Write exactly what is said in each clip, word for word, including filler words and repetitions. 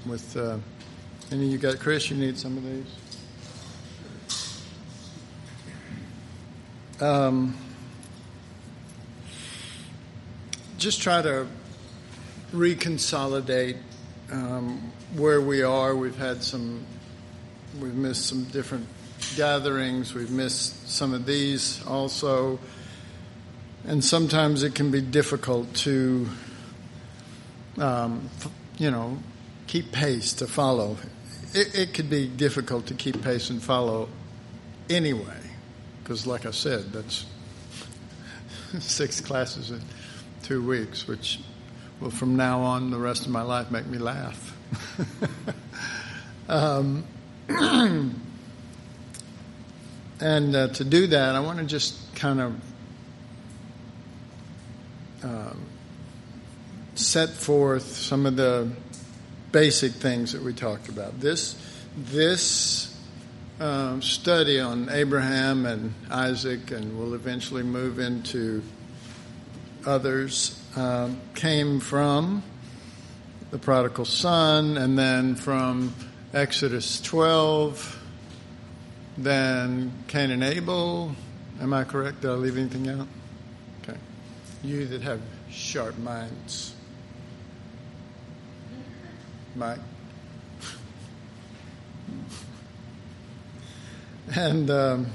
with, uh, any you got, Chris, you need some of these? Um, just try to reconsolidate um, where we are. We've had some, we've missed some different gatherings. We've missed some of these also. And sometimes it can be difficult to, um, you know, keep pace, to follow. It, it could be difficult to keep pace and follow anyway, because like I said, that's six classes in two weeks, which will from now on the rest of my life make me laugh. um, and uh, to do that, I want to just kind of Um, set forth some of the basic things that we talked about. This this um, study on Abraham and Isaac, and we'll eventually move into others, um, came from the prodigal son, and then from Exodus twelve, then Cain and Abel. Am I correct? Did I leave anything out? Okay. You that have sharp minds. Mike. And um,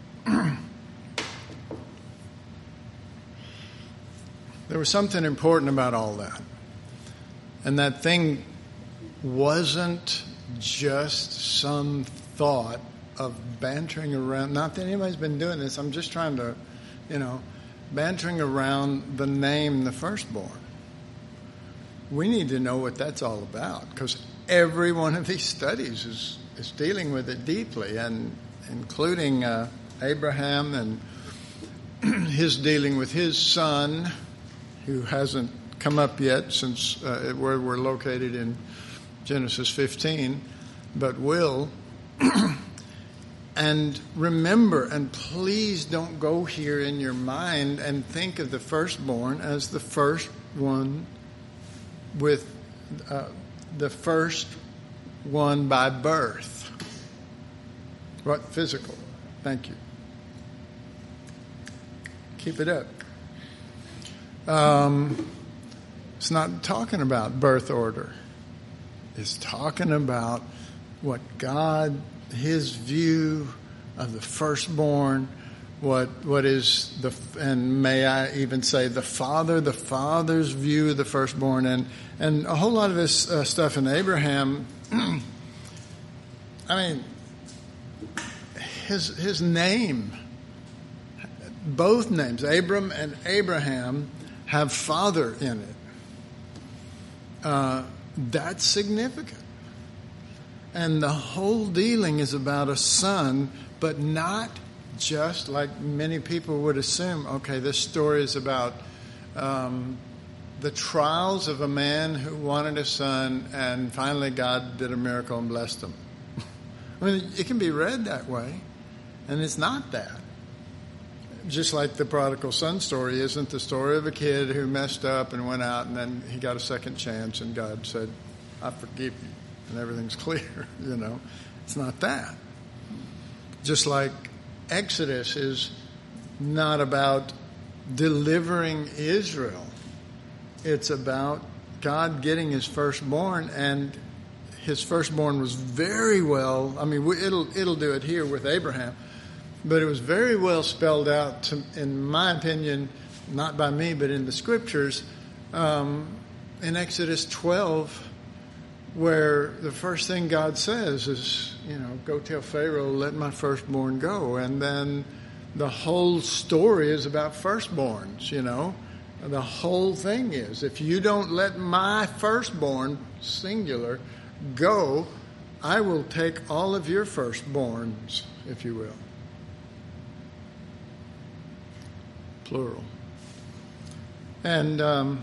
there was something important about all that. And that thing wasn't just some thought of bantering around. Not that anybody's been doing this. I'm just trying to, you know, bantering around the name, the firstborn. We need to know what that's all about, because every one of these studies is, is dealing with it deeply, and including uh, Abraham and his dealing with his son, who hasn't come up yet since uh, where we're located in Genesis fifteen, but will. And remember, and please don't go here in your mind and think of the firstborn as the first one with uh, the first one by birth. What? Physical. Thank you. Keep it up. Um, it's not talking about birth order. It's talking about what God, His view of the firstborn, what what is the, and may I even say the Father, the Father's view of the firstborn, and and a whole lot of this uh, stuff in Abraham. I mean, his his name, both names, Abram and Abraham, have father in it. Uh, that's significant. And the whole dealing is about a son, but not just like many people would assume. Okay, this story is about um, the trials of a man who wanted a son, and finally God did a miracle and blessed him. I mean, it can be read that way, and it's not that. Just like the prodigal son story isn't the story of a kid who messed up and went out, and then he got a second chance, and God said, I forgive you. And everything's clear, you know. It's not that. Just like Exodus is not about delivering Israel. It's about God getting his firstborn, and his firstborn was very well, I mean, it'll it'll do it here with Abraham, but it was very well spelled out, to, in my opinion, not by me, but in the scriptures, um, in Exodus twelve, where the first thing God says is, you know, go tell Pharaoh, let my firstborn go. And then the whole story is about firstborns, you know. The whole thing is, if you don't let my firstborn, singular, go, I will take all of your firstborns, if you will. Plural. And um,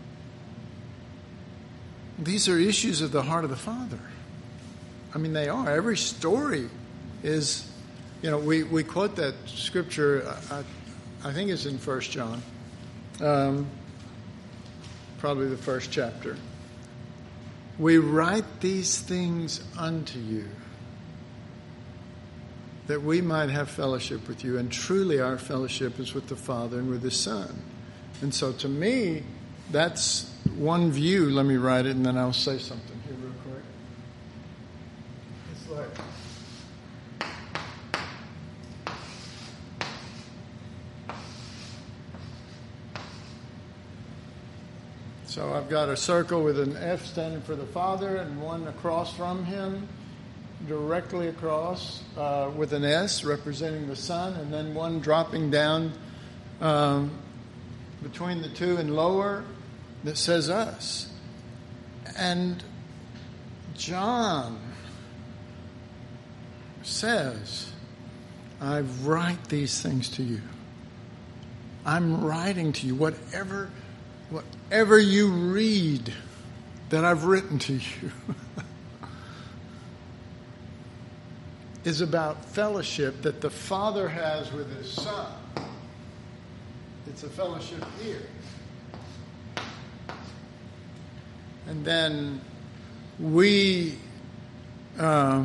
these are issues of the heart of the Father. I mean, they are. Every story is, you know, we, we quote that scripture, I, I think it's in First John, um, probably the first chapter. We write these things unto you, that we might have fellowship with you. And truly our fellowship is with the Father and with His Son. And so to me, that's one view. Let me write it and then I'll say something here real quick. It's like... So I've got a circle with an F standing for the Father and one across from Him, directly across uh, with an S representing the Son, and then one dropping down um, between the two and lower that says us. And John says, I write these things to you. I'm writing to you whatever... Whatever you read that I've written to you is about fellowship that the Father has with His Son. It's a fellowship here. And then we uh,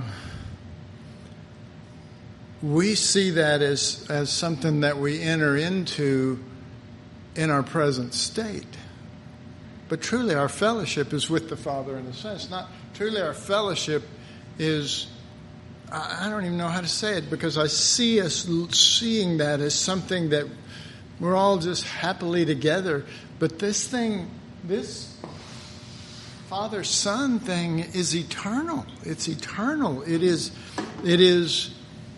we see that as, as something that we enter into in our present state. But truly our fellowship is with the Father and the Son. It's not, truly our fellowship is, I, I don't even know how to say it, because I see us seeing that as something that we're all just happily together. But this thing, this Father-Son thing is eternal. It's eternal. It is, it is,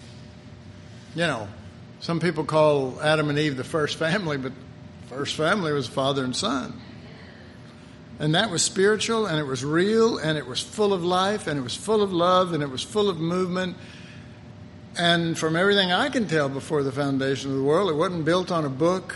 you know, some people call Adam and Eve the first family, but first family was father and son. And that was spiritual, and it was real, and it was full of life, and it was full of love, and it was full of movement. And from everything I can tell before the foundation of the world, it wasn't built on a book.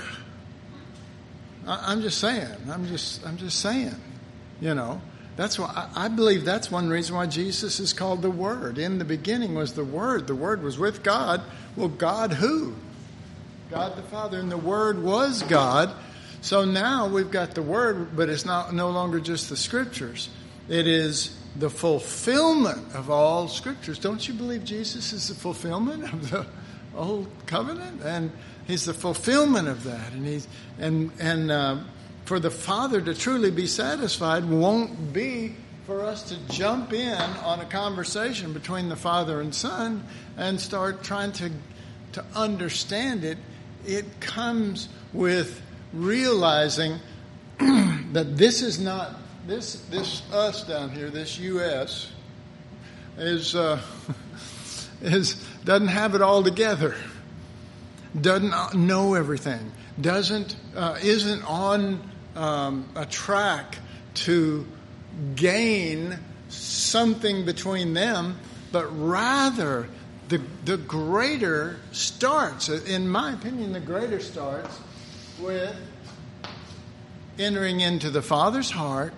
I'm just saying. I'm just I'm just saying. You know, that's why I believe that's one reason why Jesus is called the Word. In the beginning was the Word. The Word was with God. Well, God who? God the Father, and the Word was God. So now we've got the Word, but it's not no longer just the Scriptures. It is the fulfillment of all Scriptures. Don't you believe Jesus is the fulfillment of the Old Covenant? And He's the fulfillment of that. And he's and and uh, for the Father to truly be satisfied won't be for us to jump in on a conversation between the Father and Son and start trying to to understand it. It comes with realizing that this is not this this us down here, this U S is uh, is doesn't have it all together, doesn't know everything, doesn't uh, isn't on um, a track to gain something between them, but rather the the greater starts, in my opinion, the greater starts with entering into the Father's heart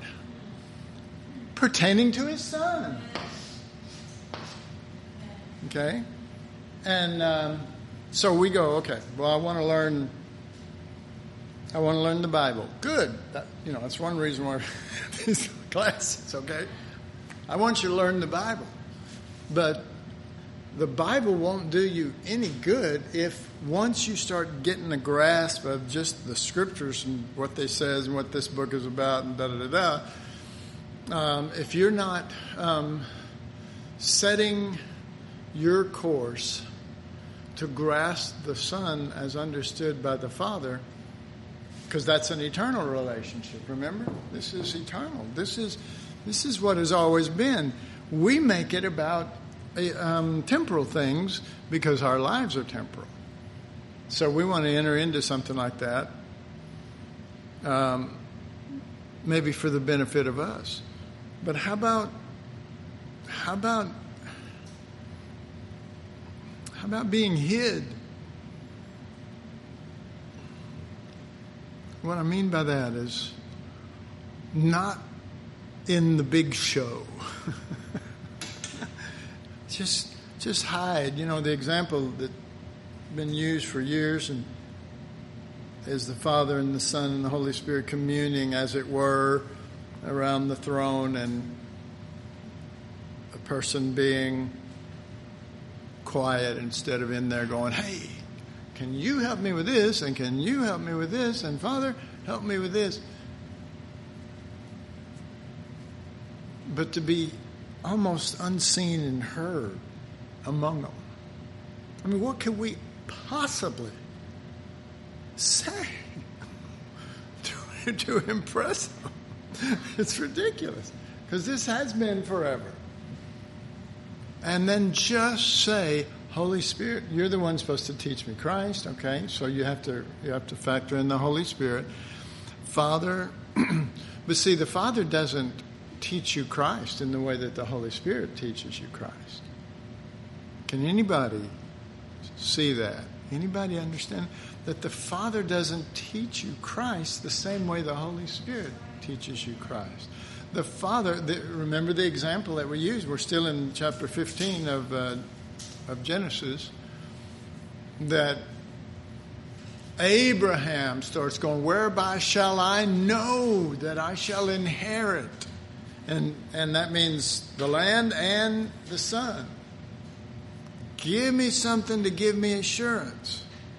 pertaining to His Son. Okay? And um, so we go, okay, well, I want to learn I want to learn the Bible. Good. That, you know, that's one reason why these classes, okay? I want you to learn the Bible. But the Bible won't do you any good if once you start getting a grasp of just the Scriptures and what they says and what this book is about and da-da-da-da, um, if you're not um, setting your course to grasp the Son as understood by the Father, because that's an eternal relationship, remember? This is eternal. This is, this is what has always been. We make it about Um, temporal things because our lives are temporal. So we want to enter into something like that, um, maybe for the benefit of us. But how about how about how about being hid? What I mean by that is not in the big show. Just just hide. You know, the example that's been used for years and is the Father and the Son and the Holy Spirit communing, as it were, around the throne. And a person being quiet instead of in there going, hey, can you help me with this? And can you help me with this? And Father, help me with this. But to be almost unseen and heard among them. I mean, what could we possibly say to, to impress them? It's ridiculous. Because this has been forever. And then just say, Holy Spirit, you're the one supposed to teach me Christ, okay? So you have to you have to factor in the Holy Spirit. Father, but see, the Father doesn't teach you Christ in the way that the Holy Spirit teaches you Christ. Can anybody see that? Anybody understand that the Father doesn't teach you Christ the same way the Holy Spirit teaches you Christ? The Father, the, remember the example that we used. We're still in chapter fifteen of uh, of Genesis. That Abraham starts going, whereby shall I know that I shall inherit? And and that means the land and the son. Give me something to give me assurance.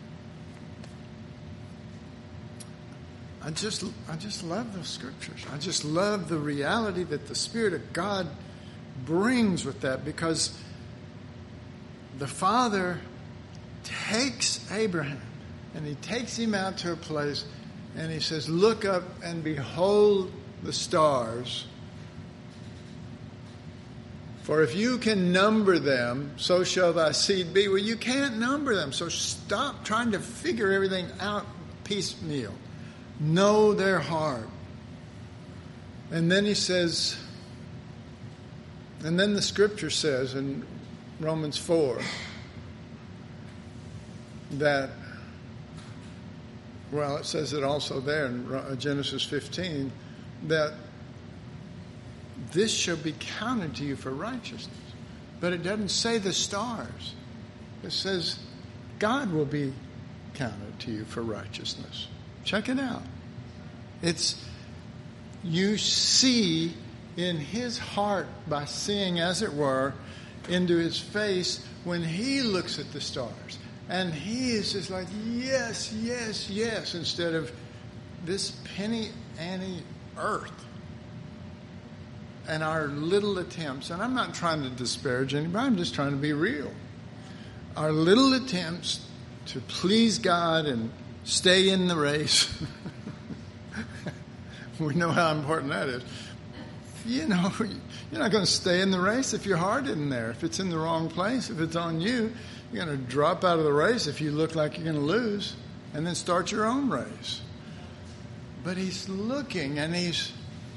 I just I just love those scriptures. I just love the reality that the Spirit of God brings with that, because the Father takes Abraham and he takes him out to a place and he says, look up and behold the stars. For if you can number them, so shall thy seed be. Well, you can't number them, so stop trying to figure everything out piecemeal. Know their heart. And then he says, and then the scripture says in Romans four that, well, it says it also there in Genesis fifteen, that this shall be counted to you for righteousness. But it doesn't say the stars. It says God will be counted to you for righteousness. Check it out. It's, you see in his heart by seeing, as it were, into his face when he looks at the stars. And he is just like, yes, yes, yes, instead of this penny ante earth. And our little attempts, and I'm not trying to disparage anybody, I'm just trying to be real. Our little attempts to please God and stay in the race. We know how important that is. You know, you're not going to stay in the race if your heart isn't there. If it's in the wrong place, if it's on you, you're going to drop out of the race if you look like you're going to lose, and then start your own race. But he's looking, and he's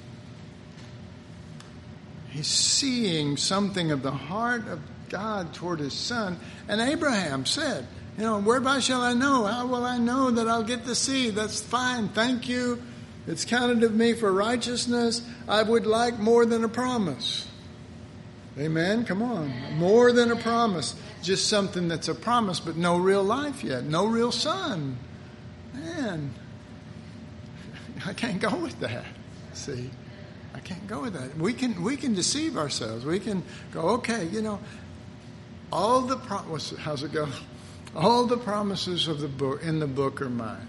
he's seeing something of the heart of God toward his son. And Abraham said, you know, whereby shall I know? How will I know that I'll get the seed? That's fine. Thank you. It's counted of me for righteousness. I would like more than a promise. Amen? Come on. More than a promise. Just something that's a promise, but no real life yet. No real son. Man, I can't go with that. See? I can't go with that. We can we can deceive ourselves. We can go, okay, you know, all the pro- how's it go? All the promises of the book in the book are mine.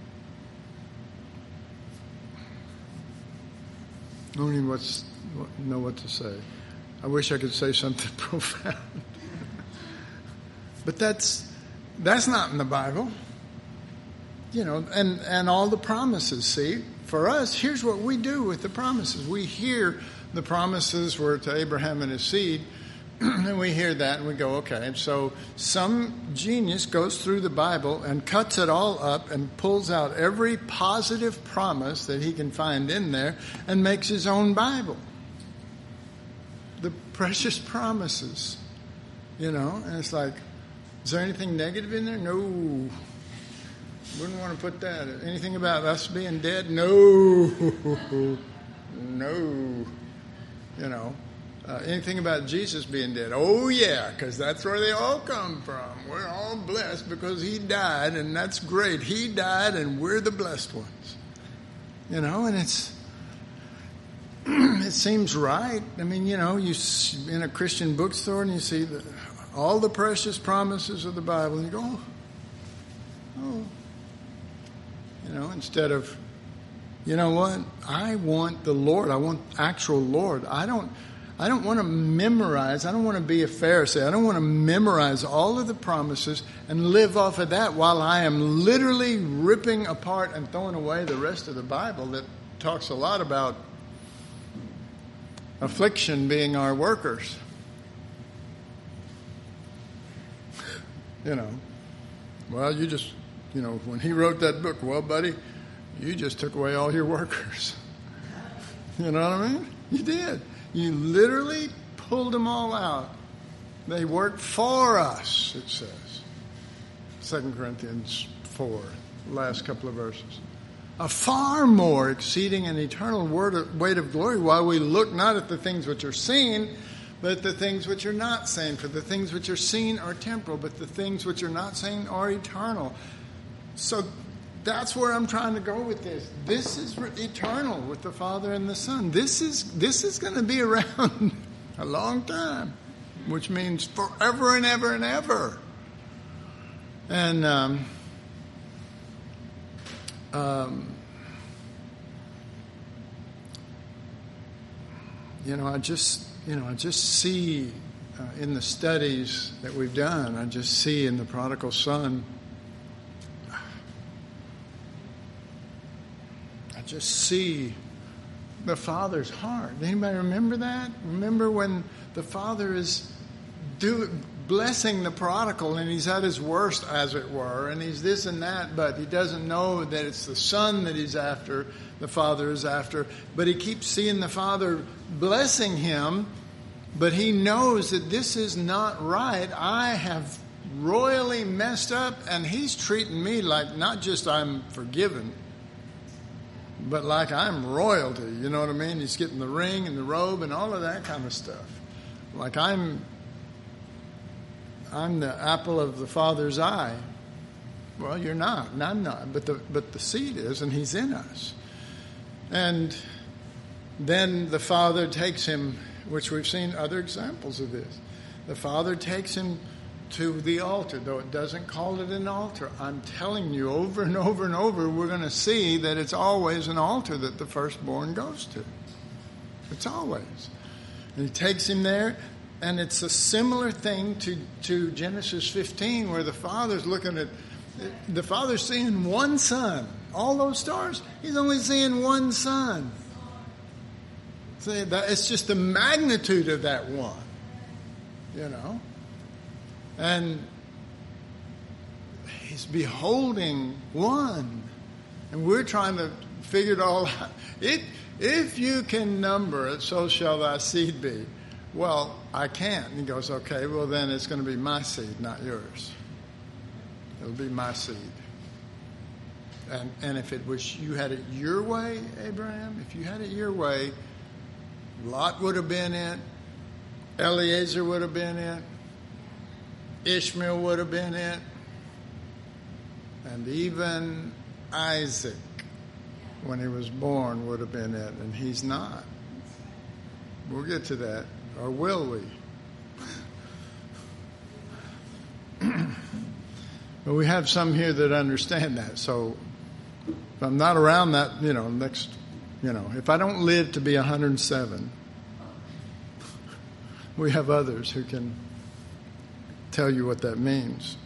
I don't even what's, know what to say. I wish I could say something profound. But that's that's not in the Bible. You know, and, and all the promises, see, for us, here's what we do with the promises. We hear the promises were to Abraham and his seed, and we hear that and we go, okay. And so some genius goes through the Bible and cuts it all up and pulls out every positive promise that he can find in there and makes his own Bible. The precious promises, you know, and it's like, is there anything negative in there? No. Wouldn't want to put that. Anything about us being dead? No. No. You know. Uh, anything about Jesus being dead? Oh, yeah, because that's where they all come from. We're all blessed because he died, and that's great. He died, and we're the blessed ones. You know, and it's... it seems right. I mean, you know, you in a Christian bookstore and you see the, all the precious promises of the Bible, and you go, oh, oh, you know, instead of, you know what? I want the Lord. I want actual Lord. I don't. I don't want to memorize. I don't want to be a Pharisee. I don't want to memorize all of the promises and live off of that while I am literally ripping apart and throwing away the rest of the Bible that talks a lot about affliction being our workers. You know, well, you just, you know, when he wrote that book, well, buddy, you just took away all your workers. You know what I mean? You did. You literally pulled them all out. They work for us, it says. Second Corinthians four, last couple of verses. A far more exceeding and eternal weight of glory, while we look not at the things which are seen, but at the things which are not seen. For the things which are seen are temporal, but the things which are not seen are eternal. So that's where I'm trying to go with this. This is eternal with the Father and the Son. This is this is going to be around a long time, which means forever and ever and ever. And um, um, you know, I just you know I just see uh, in the studies that we've done, I just see in the prodigal son. Just see the Father's heart. Anybody remember that? Remember when the Father is do, blessing the prodigal and he's at his worst, as it were, and he's this and that, but he doesn't know that it's the Son that he's after, the Father is after, but he keeps seeing the Father blessing him, but he knows that this is not right. I have royally messed up, and he's treating me like not just I'm forgiven, but like I'm royalty, you know what I mean? He's getting the ring and the robe and all of that kind of stuff. Like I'm, I'm the apple of the Father's eye. Well, you're not, and I'm not, but the but the seed is, and He's in us. And then the Father takes him, which we've seen other examples of this. The Father takes him to the altar, though it doesn't call it an altar. I'm telling you, over and over and over, we're going to see that it's always an altar that the firstborn goes to. It's always. And he takes him there, and it's a similar thing to, to Genesis fifteen, where the Father's looking at, the Father's seeing one son. All those stars, He's only seeing one son. See, that, it's just the magnitude of that one, you know. And He's beholding one. And we're trying to figure it all out. It, if you can number it, so shall thy seed be. Well, I can't. And he goes, okay, well then it's going to be my seed, not yours. It'll be my seed. And, and if it was, you had it your way, Abraham, if you had it your way, Lot would have been it. Eliezer would have been it. Ishmael would have been it, and even Isaac, when he was born, would have been it, and he's not. We'll get to that, or will we? But we have some here that understand that, so if I'm not around that, you know, next, you know, if I don't live to be one hundred seven, we have others who can tell you what that means.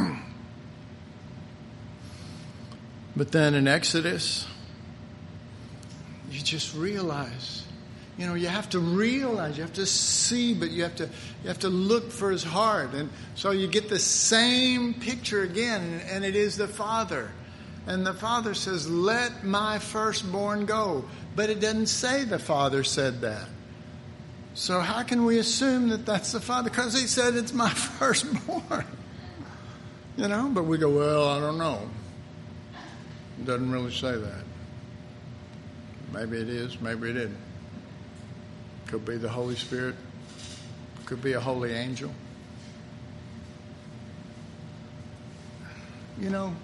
But then in Exodus, you just realize, you know, you have to realize, you have to see, but you have to you have to look for His heart. And so you get the same picture again, and it is the Father. And the Father says, let my firstborn go. But it doesn't say the Father said that. So how can we assume that that's the Father? Because He said it's my firstborn. You know, but we go, well, I don't know. It doesn't really say that. Maybe it is, maybe it isn't. Could be the Holy Spirit. Could be a holy angel. You know,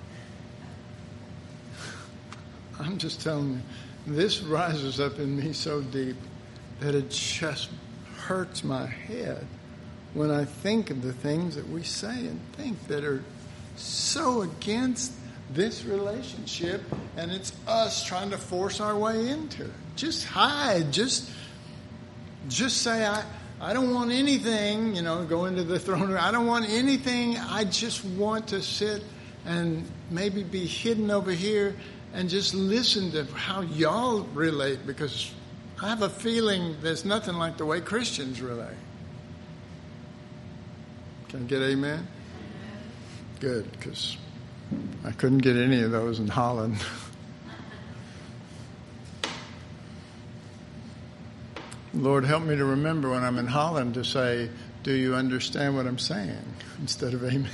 I'm just telling you, this rises up in me so deep. that it just hurts my head when I think of the things that we say and think that are so against this relationship, and it's us trying to force our way into it. Just hide. Just, just say, I, I don't want anything, you know, go into the throne room. I don't want anything. I just want to sit and maybe be hidden over here and just listen to how y'all relate, because I have a feeling there's nothing like the way Christians relate. Can I get amen? Good, because I couldn't get any of those in Holland. Lord, help me to remember when I'm in Holland to say, do you understand what I'm saying? Instead of amen.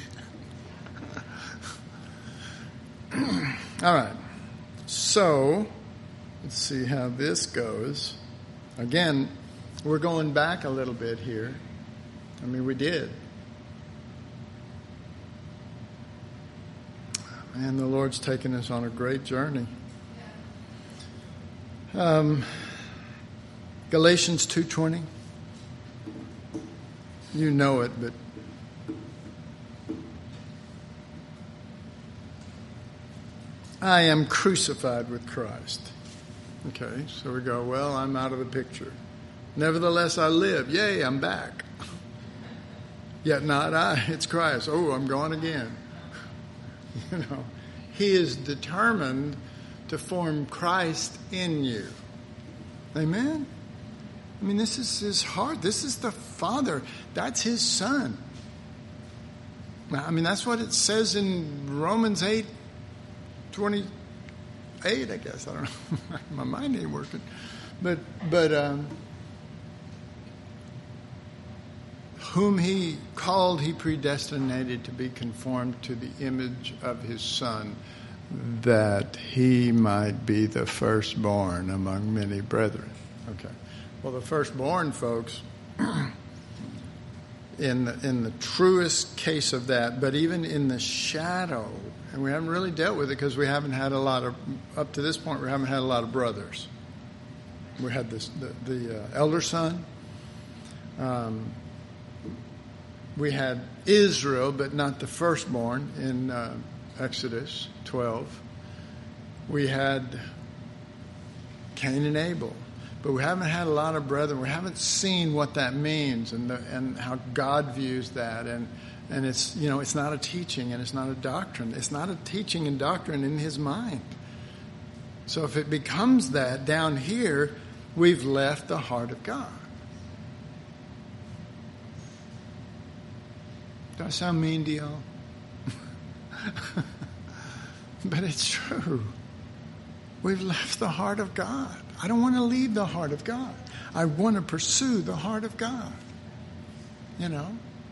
All right. So, let's see how this goes. Again, we're going back a little bit here. I mean, we did. And the Lord's taken us on a great journey. Um, Galatians two twenty. You know it, but I am crucified with Christ. Okay, so we go, well, I'm out of the picture. Nevertheless, I live. Yay, I'm back. Yet not I, it's Christ. Oh, I'm gone again. You know, he is determined to form Christ in you. Amen? I mean, this is his heart. This is the Father. That's his Son. I mean, that's what it says in Romans eight twenty-eight, I guess. I don't know. My mind ain't working. But, but, um, whom he called, he predestinated to be conformed to the image of his Son, that he might be the firstborn among many brethren. Okay. Well, the firstborn, folks, in the, in the truest case of that, but even in the shadow, and we haven't really dealt with it because we haven't had a lot of, up to this point, we haven't had a lot of brothers. We had this, the, the uh, elder son. Um, we had Israel, but not the firstborn in uh, Exodus twelve. We had Cain and Abel. But we haven't had a lot of brethren. We haven't seen what that means and the, and how God views that. And, and it's, you know, it's not a teaching and it's not a doctrine. It's not a teaching and doctrine in his mind. So if it becomes that down here, we've left the heart of God. Do I sound mean to y'all? But it's true. We've left the heart of God. I don't want to leave the heart of God. I want to pursue the heart of God. You know?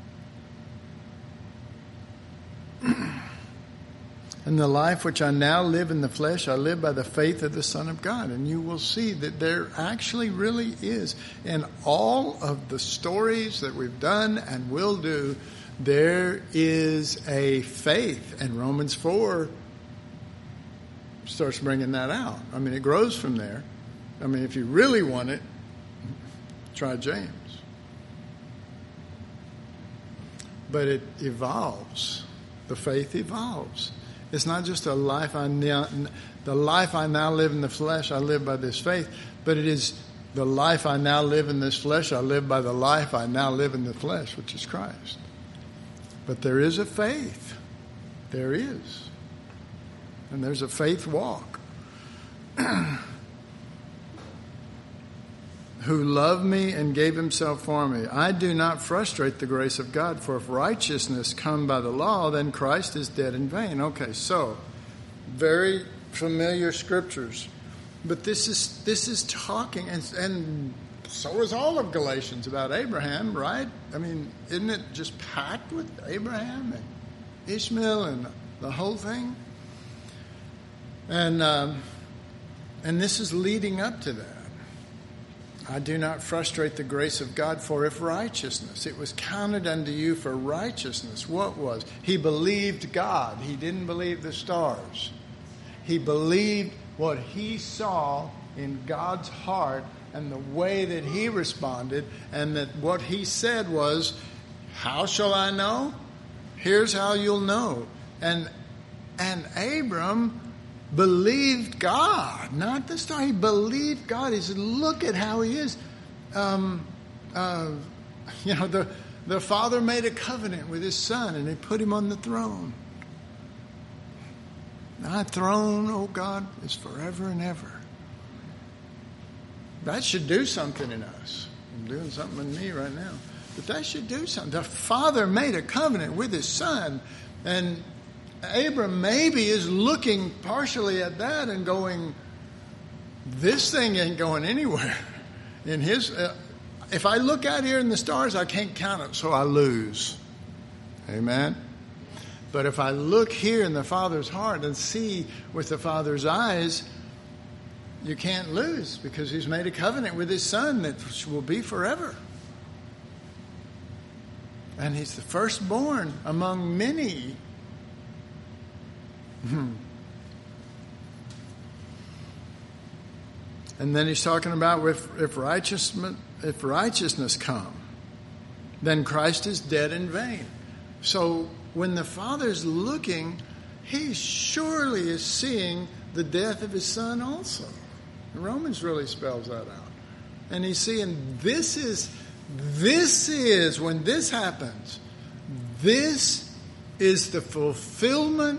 And the life which I now live in the flesh, I live by the faith of the Son of God. And you will see that there actually really is, in all of the stories that we've done and will do, there is a faith. And Romans four starts bringing that out. I mean, it grows from there. I mean, if you really want it, try James. But it evolves. The faith evolves. It's not just a life I now, the life I now live in the flesh, I live by this faith, but it is the life I now live in this flesh, I live by the life I now live in the flesh, which is Christ. But there is a faith. There is. And there's a faith walk. Who loved me and gave himself for me. I do not frustrate the grace of God, for if righteousness come by the law, then Christ is dead in vain. Okay, so very familiar scriptures. But this is this is talking, and, and so is all of Galatians about Abraham, right? I mean, isn't it just packed with Abraham and Ishmael and the whole thing? And um, and this is leading up to that. I do not frustrate the grace of God, for if righteousness, it was counted unto you for righteousness. What was? He believed God. He didn't believe the stars. He believed what he saw in God's heart, and the way that he responded, and that what he said was, how shall I know? Here's how you'll know. And and Abram believed God, not the star. He believed God. He said, look at how he is. Um, uh, you know, the, the father made a covenant with his son, and he put him on the throne. Thy throne, oh God, is forever and ever. That should do something in us. I'm doing something in me right now. But that should do something. The father made a covenant with his son, and Abram maybe is looking partially at that and going, this thing ain't going anywhere. In his, uh, if I look out here in the stars, I can't count it, so I lose. Amen? But if I look here in the Father's heart and see with the Father's eyes, you can't lose, because he's made a covenant with his son that will be forever. And he's the firstborn among many. And then he's talking about if, if righteousness if righteousness come, then Christ is dead in vain. So when the Father's looking, he surely is seeing the death of his son also. Romans really spells that out. And he's seeing this is this is when this happens, this is the fulfillment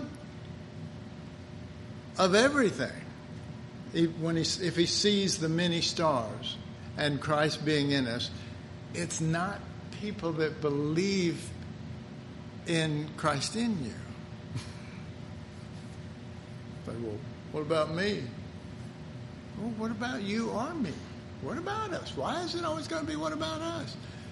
of everything. He, when he, if he sees the many stars and Christ being in us, it's not people that believe in Christ in you. But, well, what about me? Well, what about you or me? What about us? Why is it always going to be what about us?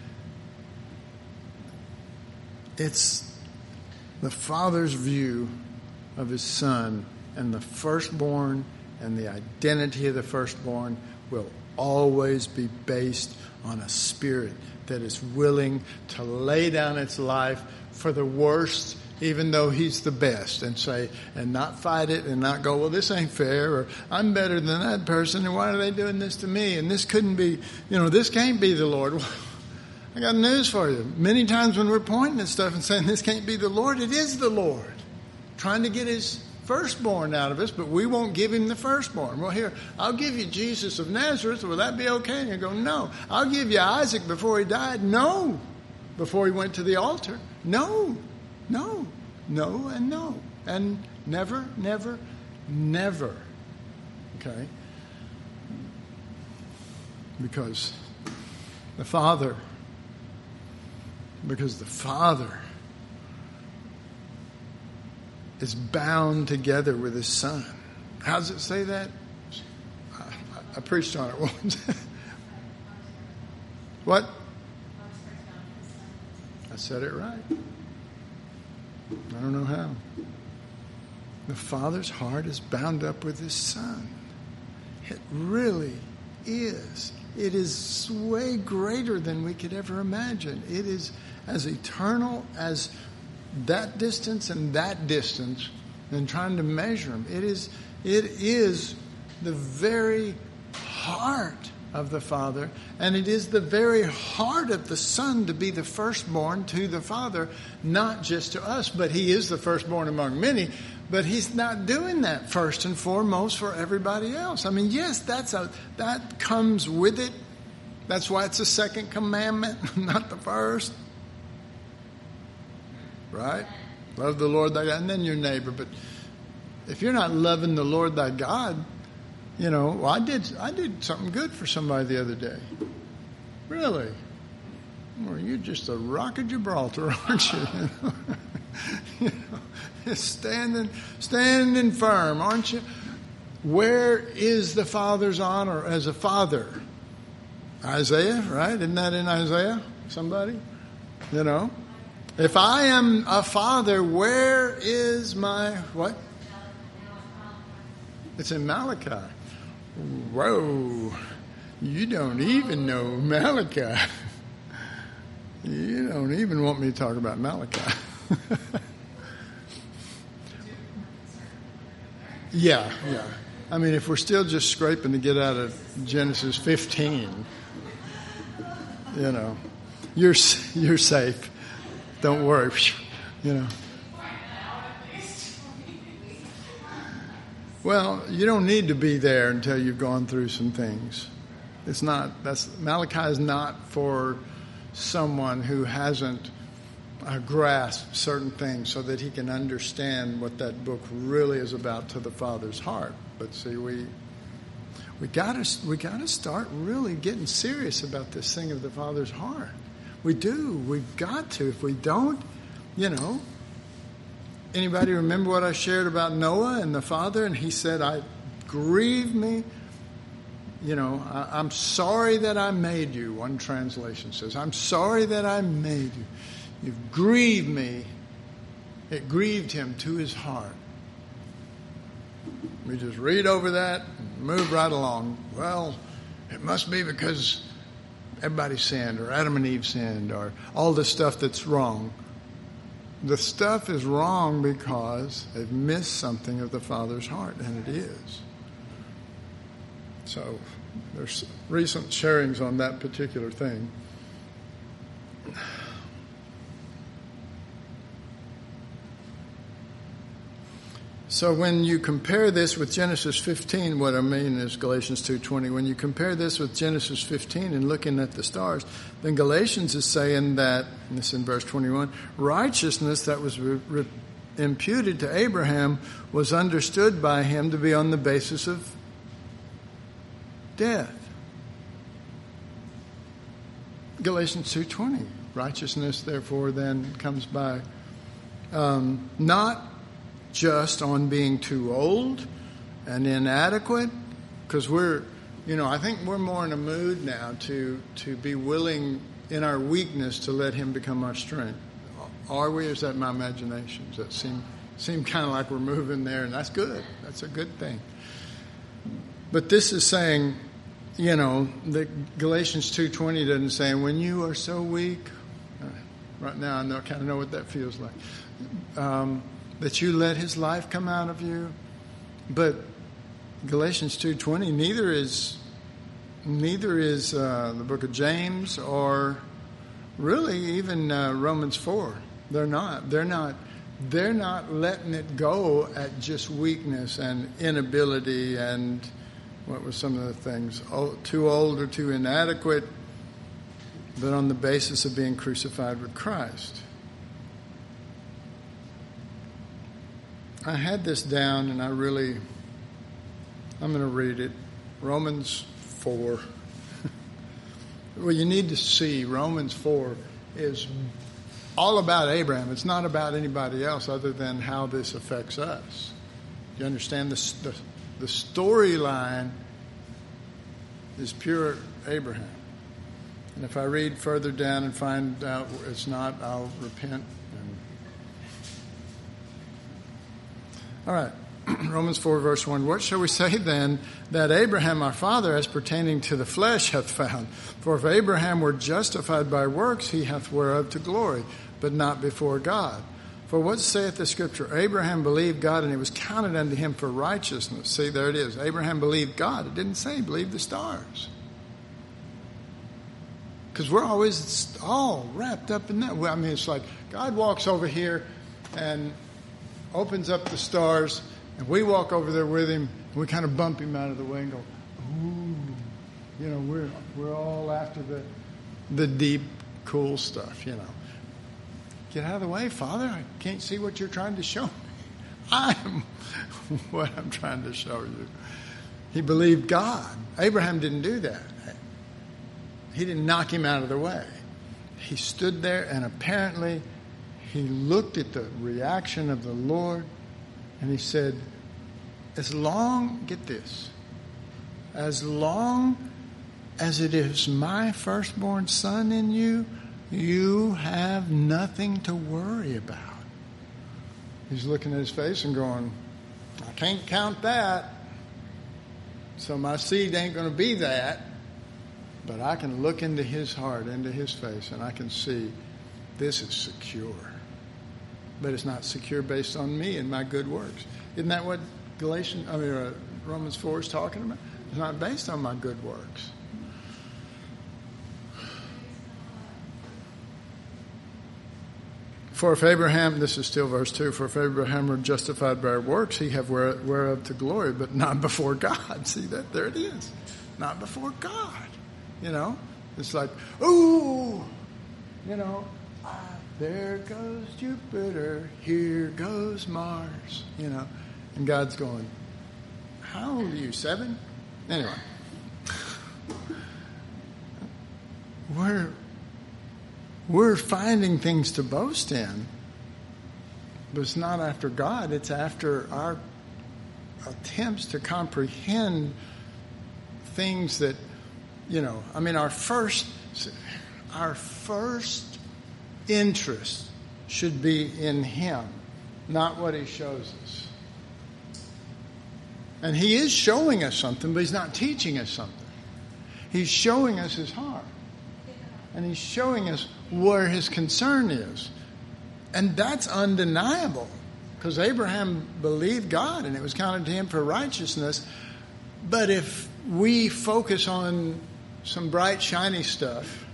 It's the Father's view of his son, and the firstborn and the identity of the firstborn will always be based on a spirit that is willing to lay down its life for the worst, even though he's the best, and say, and not fight it and not go, well, this ain't fair, or I'm better than that person, and why are they doing this to me? And this couldn't be, you know, this can't be the Lord. Well, I got news for you. Many times when we're pointing at stuff and saying this can't be the Lord, it is the Lord trying to get his firstborn out of us, but we won't give him the firstborn. Well, here, I'll give you Jesus of Nazareth. Will that be okay? And you go, no. I'll give you Isaac before he died. No. Before he went to the altar. No. No. No and no. And never, never, never. Okay? Because the Father, because the Father is bound together with his son. How does it say that? I, I preached on it once. What? I said it right. I don't know how. The Father's heart is bound up with his son. It really is. It is way greater than we could ever imagine. It is as eternal as that distance and that distance, and trying to measure them. It is, it is the very heart of the Father, and it is the very heart of the Son to be the firstborn to the Father, not just to us, but he is the firstborn among many, but he's not doing that first and foremost for everybody else. I mean, yes, that's a, that comes with it. That's why it's a second commandment, not the first. Right? Love the Lord thy God, and then your neighbor. But if you're not loving the Lord thy God, you know, well, I did I did something good for somebody the other day. Really? Well, you're just a rock of Gibraltar, aren't you? You know, standing, standing firm, aren't you? Where is the Father's honor as a father? Isaiah, right? Isn't that in Isaiah? Somebody? You know? If I am a father, where is my, what? It's in Malachi. Whoa. You don't even know Malachi. You don't even want me to talk about Malachi. yeah, yeah. I mean, if we're still just scraping to get out of Genesis fifteen, you know, you're you're safe. Don't worry, you know. Well, you don't need to be there until you've gone through some things. It's not, that's, Malachi is not for someone who hasn't uh, grasped certain things so that he can understand what that book really is about to the Father's heart. But see, we we gotta we gotta start really getting serious about this thing of the Father's heart. We do. We've got to. If we don't, you know. Anybody remember what I shared about Noah and the father? And he said, I grieve me. You know, I, I'm sorry that I made you. One translation says, I'm sorry that I made you. You've grieved me. It grieved him to his heart. We just read over that and move right along. Well, it must be because everybody sinned, or Adam and Eve sinned, or all the stuff that's wrong. The stuff is wrong because they've missed something of the Father's heart, and it is. So there's recent sharings on that particular thing. So when you compare this with Genesis fifteen, what I mean is Galatians two twenty. When you compare this with Genesis fifteen and looking at the stars, then Galatians is saying that, and this is in verse twenty-one, righteousness that was re- re- imputed to Abraham was understood by him to be on the basis of death. Galatians two twenty. Righteousness, therefore, then comes by um, not just on being too old and inadequate, because we're, you know, I think we're more in a mood now to to be willing in our weakness to let him become our strength. Are we? Or is that my imagination? Does that seem seem kind of like we're moving there? And that's good. That's a good thing. But this is saying, you know, that Galatians two twenty doesn't say, when you are so weak, right now I know, kind of know what that feels like, um, that you let his life come out of you. But Galatians two twenty, neither is neither is uh, the book of James, or really even uh, Romans four. They're not. They're not. They're not letting it go at just weakness and inability and what were some of the things? Oh, too old or too inadequate, but on the basis of being crucified with Christ. I had this down, and I really, I'm going to read it. Romans four. Well, you need to see Romans four is all about Abraham. It's not about anybody else other than how this affects us. You understand? The, the, the storyline is pure Abraham. And if I read further down and find out it's not, I'll repent. And... All right. Romans four, verse one. What shall we say then that Abraham our father, as pertaining to the flesh, hath found? For if Abraham were justified by works, he hath whereof to glory, but not before God. For what saith the Scripture? Abraham believed God, and it was counted unto him for righteousness. See, there it is. Abraham believed God. It didn't say he believed the stars. Because we're always all wrapped up in that. I mean, it's like God walks over here and opens up the stars, and we walk over there with him, and we kind of bump him out of the way and go, ooh. You know, we're we're all after the the deep, cool stuff, you know. Get out of the way, Father. I can't see what you're trying to show me. I'm what I'm trying to show you. He believed God. Abraham didn't do that. He didn't knock him out of the way. He stood there, and apparently he looked at the reaction of the Lord, and he said, as long, get this, as long as it is my firstborn son in you, you have nothing to worry about. He's looking at his face and going, I can't count that. So my seed ain't going to be that. But I can look into his heart, into his face, and I can see this is secure. But it's not secure based on me and my good works. Isn't that what Galatians, I mean, uh, Romans four is talking about? It's not based on my good works. For if Abraham, this is still verse two, for if Abraham were justified by works, he have whereof to glory, but not before God. See that? There it is. Not before God. You know? It's like, ooh, you know, ah, there goes Jupiter, here goes Mars, you know. And God's going, how old are you, seven? Anyway. We're... We're finding things to boast in, but it's not after God. It's after our attempts to comprehend things that, you know, I mean, our first, our first interest should be in Him, not what He shows us. And He is showing us something, but He's not teaching us something. He's showing us His heart. And He's showing us where His concern is. And that's undeniable. Because Abraham believed God and it was counted to him for righteousness. But if we focus on some bright, shiny stuff,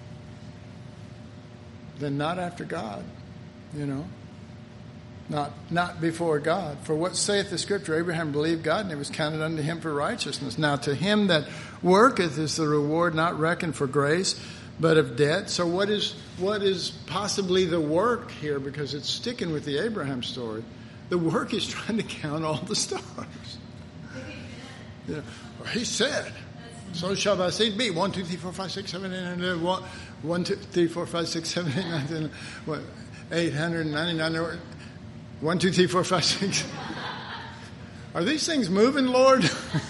then not after God, you know. Not not before God. For what saith the Scripture? Abraham believed God, and it was counted unto him for righteousness. Now to him that worketh is the reward not reckoned for grace, but of debt. So what is what is possibly the work here? Because it's sticking with the Abraham story. The work is trying to count all the stars. You know, he said, so shall thy seed be. One, two, three, four, five, six, seven, eight, nine, one, one, two, three, four, five, six, seven, eight, nine, ten, what, eight hundred ninety-nine. One, two, three, four, five, six. Are these things moving, Lord?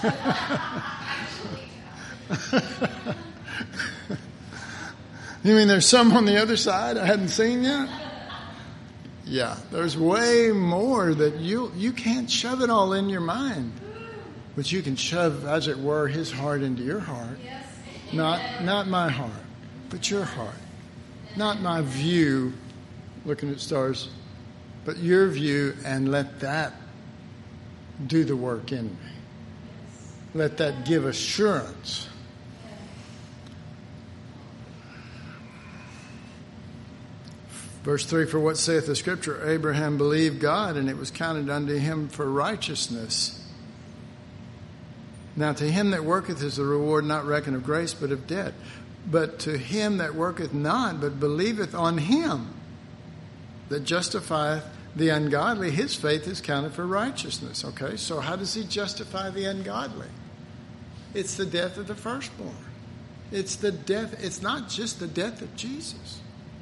You mean there's some on the other side I hadn't seen yet? Yeah, there's way more that you you can't shove it all in your mind. But you can shove, as it were, His heart into your heart. Not not my heart, but your heart. Not my view, looking at stars, but your view, and let that do the work in me. Let that give assurance. Verse three, for what saith the Scripture? Abraham believed God, and it was counted unto him for righteousness. Now to him that worketh is the reward not reckoned of grace, but of debt. But to him that worketh not, but believeth on Him that justifieth the ungodly, his faith is counted for righteousness. Okay, so how does He justify the ungodly? It's the death of the firstborn. It's the death. It's not just the death of Jesus.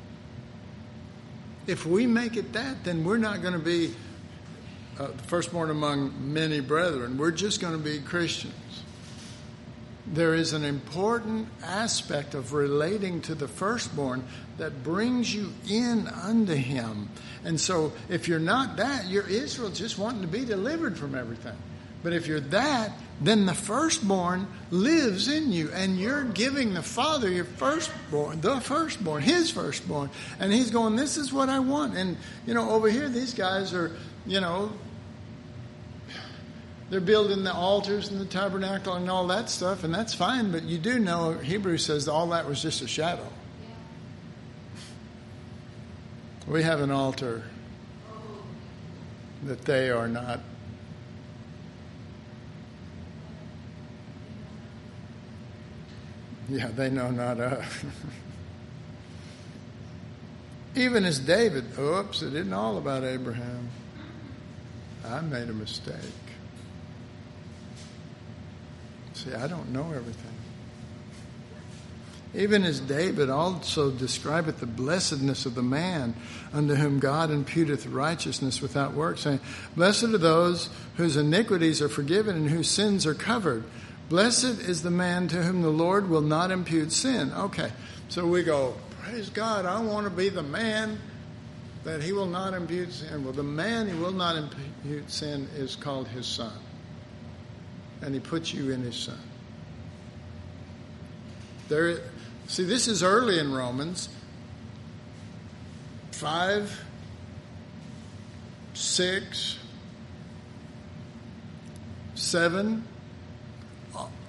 If we make it that, then we're not going to be uh, the firstborn among many brethren. We're just going to be Christians. There is an important aspect of relating to the firstborn that brings you in unto Him. And so if you're not that, you're Israel just wanting to be delivered from everything. But if you're that, then the firstborn lives in you, and you're giving the Father your firstborn, the firstborn, His firstborn. And He's going, this is what I want. And, you know, over here, these guys are, you know, they're building the altars and the tabernacle and all that stuff, and that's fine. But you do know, Hebrews says all that was just a shadow. We have an altar that they are not. Yeah, they know not of. Even as David, oops, it isn't all about Abraham. I made a mistake. See, I don't know everything. Even as David also describeth the blessedness of the man unto whom God imputeth righteousness without works, saying, blessed are those whose iniquities are forgiven and whose sins are covered. Blessed is the man to whom the Lord will not impute sin. Okay, so we go, praise God, I want to be the man that He will not impute sin. Well, the man He will not impute sin is called His Son. And He puts you in His Son. There, see, this is early in Romans. Five, six, seven,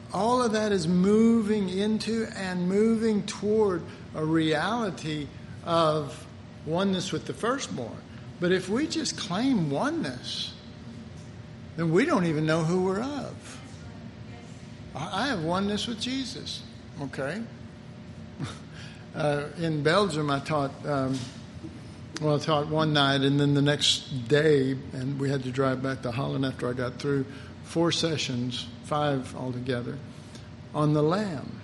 all of that is moving into and moving toward a reality of oneness with the firstborn. But if we just claim oneness, then we don't even know who we're of. I have oneness with Jesus. Okay. Uh, in Belgium, I taught, um, well, I taught one night, and then the next day, and we had to drive back to Holland after I got through, four sessions, five altogether, on the Lamb.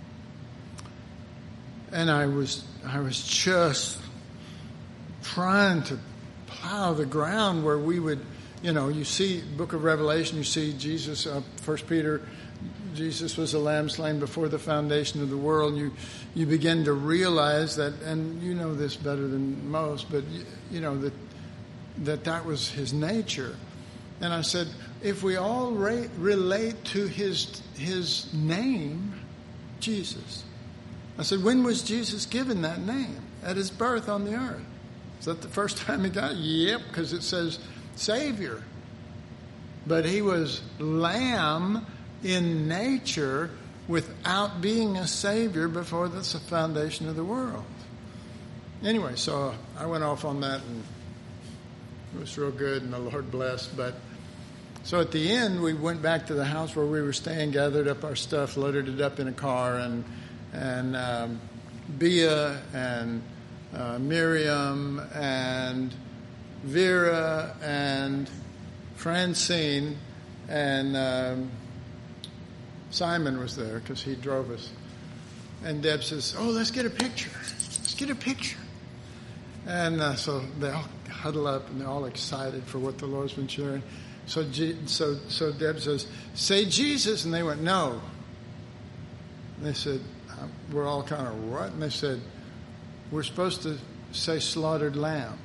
And I was, I was just trying to plow the ground where we would, you know, you see Book of Revelation, you see Jesus, uh, First Peter, Jesus was a lamb slain before the foundation of the world. You you begin to realize that, and you know this better than most, but you, you know that that that was his nature. And I said, if we all re- relate to his his name, Jesus. I said, when was Jesus given that name? At his birth on the earth. Is that the first time he got it? Yep, because it says Savior. But he was Lamb in nature without being a Savior before the foundation of the world. Anyway, so I went off on that, and it was real good, and the Lord blessed. But so at the end, we went back to the house where we were staying, gathered up our stuff, loaded it up in a car, and and um, Bia and uh, Miriam and Vera and Francine and um, Simon was there because he drove us. And Deb says, oh, let's get a picture. Let's get a picture. And uh, so they all huddle up and they're all excited for what the Lord's been sharing. So, G- so, so Deb says, say Jesus. And they went, no. And they said, we're all kind of what? And they said, we're supposed to say slaughtered lamb.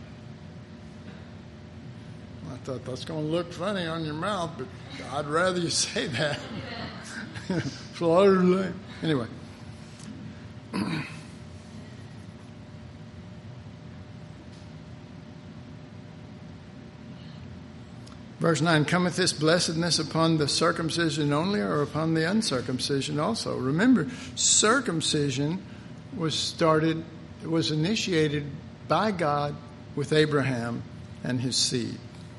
I thought, that's going to look funny on your mouth, but I'd rather you say that. Slaughtered lamb. Anyway. Verse nine, cometh this blessedness upon the circumcision only or upon the uncircumcision also? Remember, circumcision was started, was initiated by God with Abraham and his seed.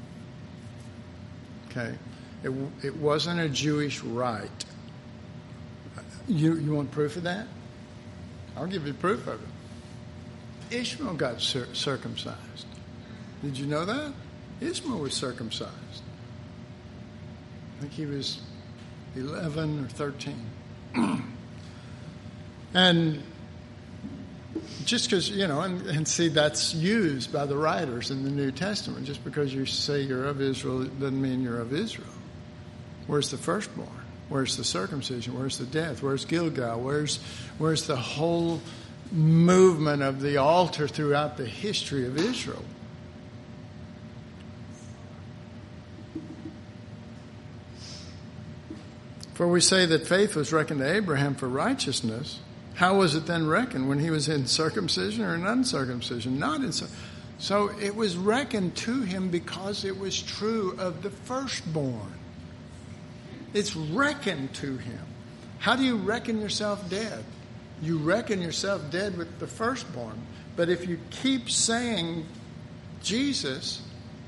Okay? It, it wasn't a Jewish rite. You, you want proof of that? I'll give you proof of it. Ishmael got cir- circumcised. Did you know that? Ishmael was circumcised. I think he was eleven or thirteen. And just because, you know, and, and see, that's used by the writers in the New Testament. Just because you say you're of Israel, it doesn't mean you're of Israel. Where's the firstborn? Where's the circumcision? Where's the death? Where's Gilgal? Where's, where's the whole movement of the altar throughout the history of Israel? For we say that faith was reckoned to Abraham for righteousness. How was it then reckoned? When he was in circumcision or in uncircumcision? Not in circumcision. So it was reckoned to him because it was true of the firstborn. It's reckoned to him. How do you reckon yourself dead? You reckon yourself dead with the firstborn. But if you keep saying Jesus,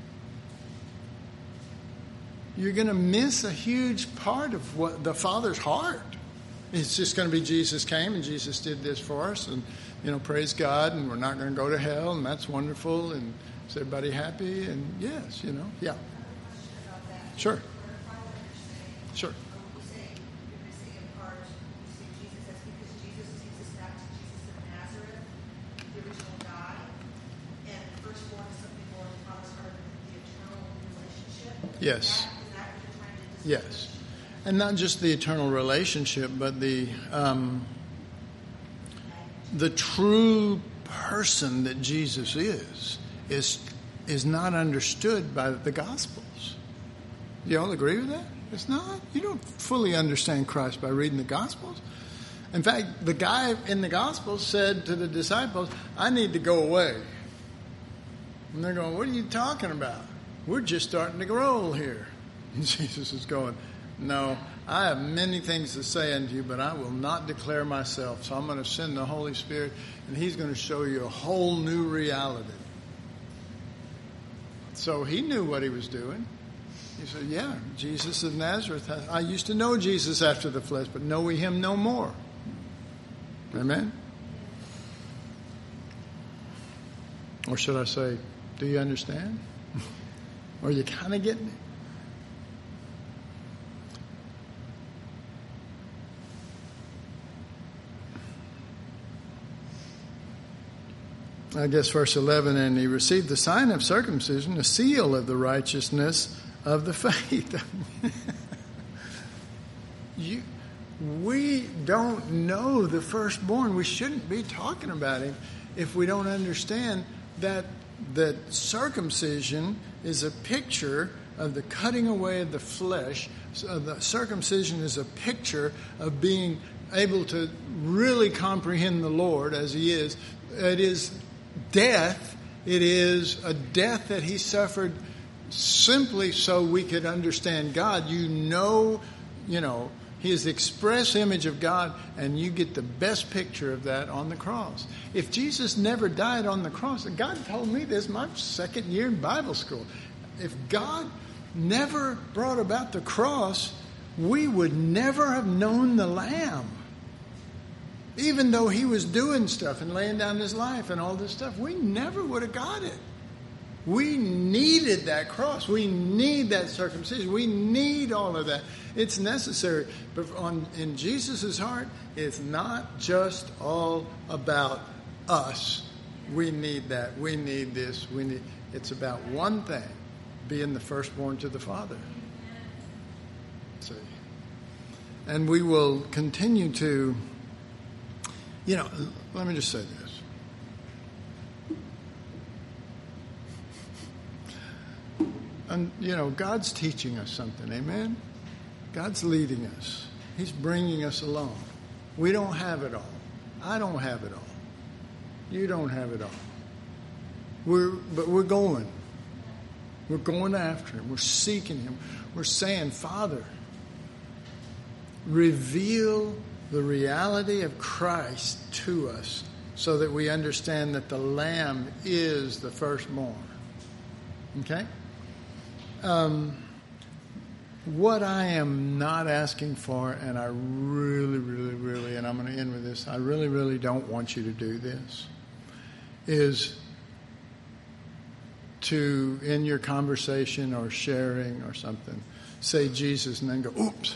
you're going to miss a huge part of what the Father's heart. It's just going to be Jesus came and Jesus did this for us, and, you know, praise God, and we're not going to go to hell, and that's wonderful, and is everybody happy? And yes, you know, yeah. Sure. Sure. Yes. Yes. And not just the eternal relationship, but the um, the true person that Jesus is, is is not understood by the Gospels. Do you all agree with that? It's not. You don't fully understand Christ by reading the Gospels. In fact, the guy in the Gospels said to the disciples, I need to go away. And they're going, what are you talking about? We're just starting to roll here. And Jesus is going, no, I have many things to say unto you, but I will not declare myself. So I'm going to send the Holy Spirit, and he's going to show you a whole new reality. So he knew what he was doing. He said, yeah, Jesus of Nazareth. I used to know Jesus after the flesh, but know we him no more. Amen? Or should I say, do you understand? Are you kind of getting it? I guess verse eleven, and he received the sign of circumcision, the seal of the righteousness of the faith. you, we don't know the firstborn. We shouldn't be talking about him if we don't understand that that circumcision is a picture of the cutting away of the flesh. So the circumcision is a picture of being able to really comprehend the Lord as he is. It is death. It is a death that he suffered simply so we could understand God. You know, you know, he is the express image of God, and you get the best picture of that on the cross. If Jesus never died on the cross, and God told me this my second year in Bible school, if God never brought about the cross, we would never have known the Lamb. Even though he was doing stuff and laying down his life and all this stuff, we never would have got it. We needed that cross. We need that circumcision. We need all of that. It's necessary. But on, in Jesus' heart, it's not just all about us. We need that. We need this. We need. It's about one thing, being the firstborn to the Father. See? And we will continue to, you know, let me just say this. And, you know, God's teaching us something, amen? God's leading us. He's bringing us along. We don't have it all. I don't have it all. You don't have it all. We're, but we're going. We're going after him. We're seeking him. We're saying, Father, reveal the reality of Christ to us so that we understand that the Lamb is the firstborn. Okay? Um, what I am not asking for, and I really, really, really, and I'm going to end with this, I really, really don't want you to do this, is to, in your conversation or sharing or something, say Jesus and then go, oops.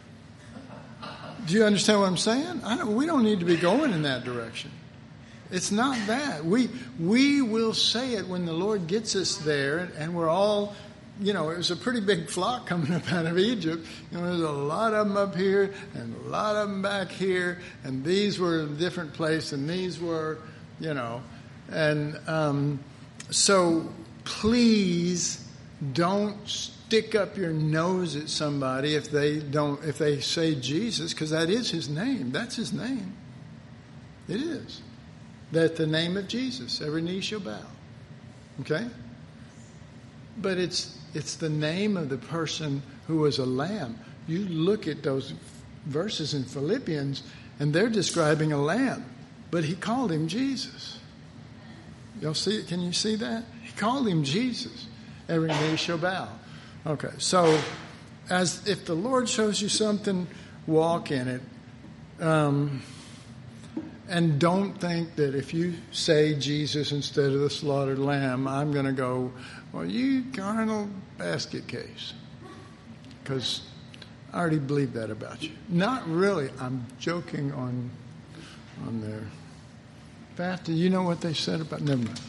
Do you understand what I'm saying? I don't, we don't need to be going in that direction. It's not that. We, we will say it when the Lord gets us there, and we're all... You know, it was a pretty big flock coming up out of Egypt. You know, there's a lot of them up here and a lot of them back here. And these were in a different place and these were, you know. And um, so please don't stick up your nose at somebody if they don't, if they say Jesus, because that is his name. That's his name. It is. That the name of Jesus, every knee shall bow. Okay? But it's it's the name of the person who was a lamb. You look at those verses in Philippians, and they're describing a lamb, but he called him Jesus. Y'all see it? Can you see that? He called him Jesus. Every knee shall bow. Okay, so as if the Lord shows you something, walk in it. Um, and don't think that if you say Jesus instead of the slaughtered lamb, I'm going to go, well, you carnal basket case. Because I already believe that about you. Not really. I'm joking on on there. Pastor, you know what they said about... Never mind.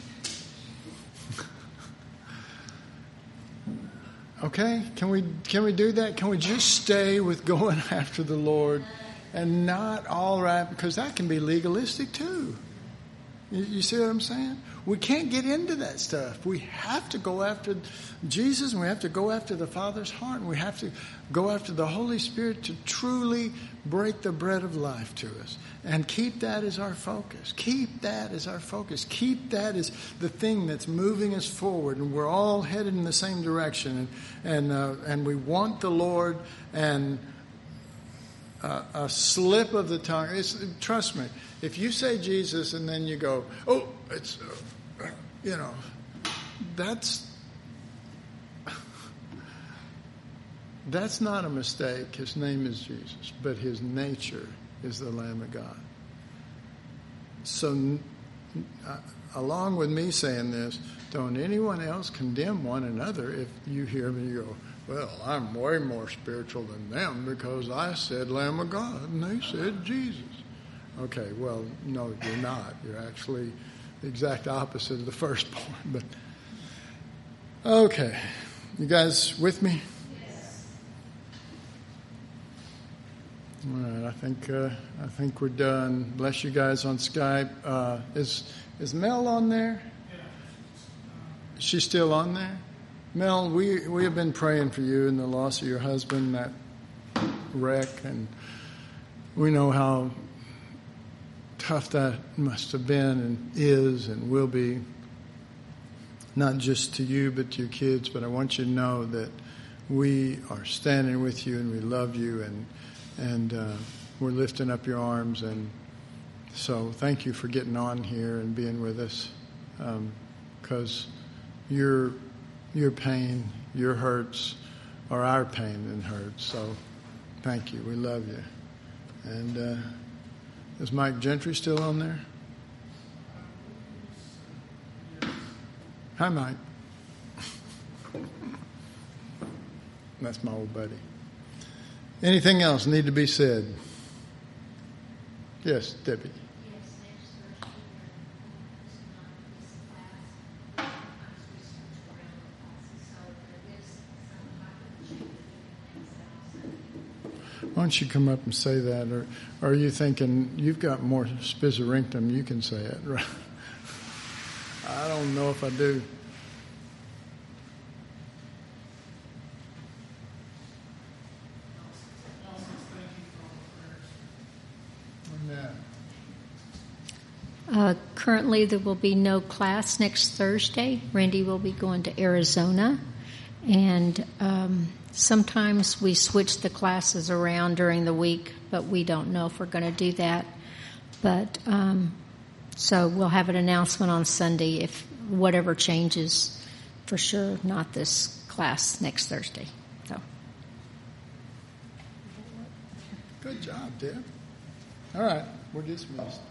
Okay? Can we, can we do that? Can we just stay with going after the Lord and not all right? Because that can be legalistic too. You, you see what I'm saying? We can't get into that stuff. We have to go after Jesus, and we have to go after the Father's heart, and we have to go after the Holy Spirit to truly break the bread of life to us. And keep that as our focus. Keep that as our focus. Keep that as the thing that's moving us forward, and we're all headed in the same direction. And and, uh, and we want the Lord, and a, a slip of the tongue. It's, trust me, if you say Jesus and then you go, oh, it's, uh, you know, that's that's not a mistake. His name is Jesus, but his nature is the Lamb of God. So, uh, along with me saying this, don't anyone else condemn one another if you hear me and you go, well, I'm way more spiritual than them because I said Lamb of God and they said Jesus. Okay, well, no, you're not. You're actually the exact opposite of the firstborn. But okay, you guys with me? Yes. All right, I think uh, I think we're done. Bless you guys on Skype. Uh, is is Mel on there? Is she still on there? Mel, we, we have been praying for you and the loss of your husband, that wreck, and we know how tough that must have been and is and will be, not just to you but to your kids. But I want you to know that we are standing with you and we love you, and and uh, we're lifting up your arms. And so thank you for getting on here and being with us, because um, your your pain, your hurts are our pain and hurts. So thank you. We love you. And uh, is Mike Gentry still on there? Hi, Mike. That's my old buddy. Anything else need to be said? Yes, Debbie. Why don't you come up and say that? Or, or are you thinking, you've got more spizzerinctum, you can say it, right? I don't know if I do. Uh, currently, there will be no class next Thursday. Randy will be going to Arizona. And um, sometimes we switch the classes around during the week, but we don't know if we're going to do that. But um, so we'll have an announcement on Sunday if whatever changes. For sure, not this class next Thursday. So. Good job, Deb. All right, we're dismissed.